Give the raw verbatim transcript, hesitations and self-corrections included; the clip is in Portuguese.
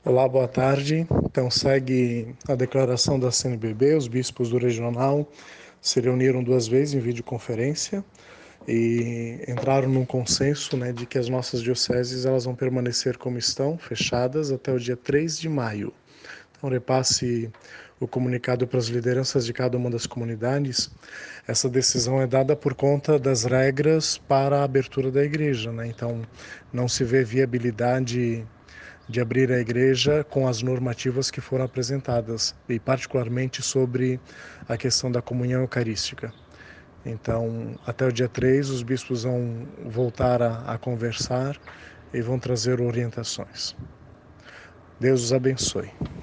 Olá, boa tarde. Então segue a declaração da C N B B. Os bispos do regional se reuniram duas vezes em videoconferência e entraram num consenso, né, de que as nossas dioceses elas vão permanecer como estão, fechadas até o dia três de maio. Então repasse o comunicado para as lideranças de cada uma das comunidades. Essa decisão é dada por conta das regras para a abertura da igreja, né? Então não se vê viabilidade de abrir a igreja com as normativas que foram apresentadas, e particularmente sobre a questão da comunhão eucarística. Então, até o dia três, os bispos vão voltar a, a conversar e vão trazer orientações. Deus os abençoe.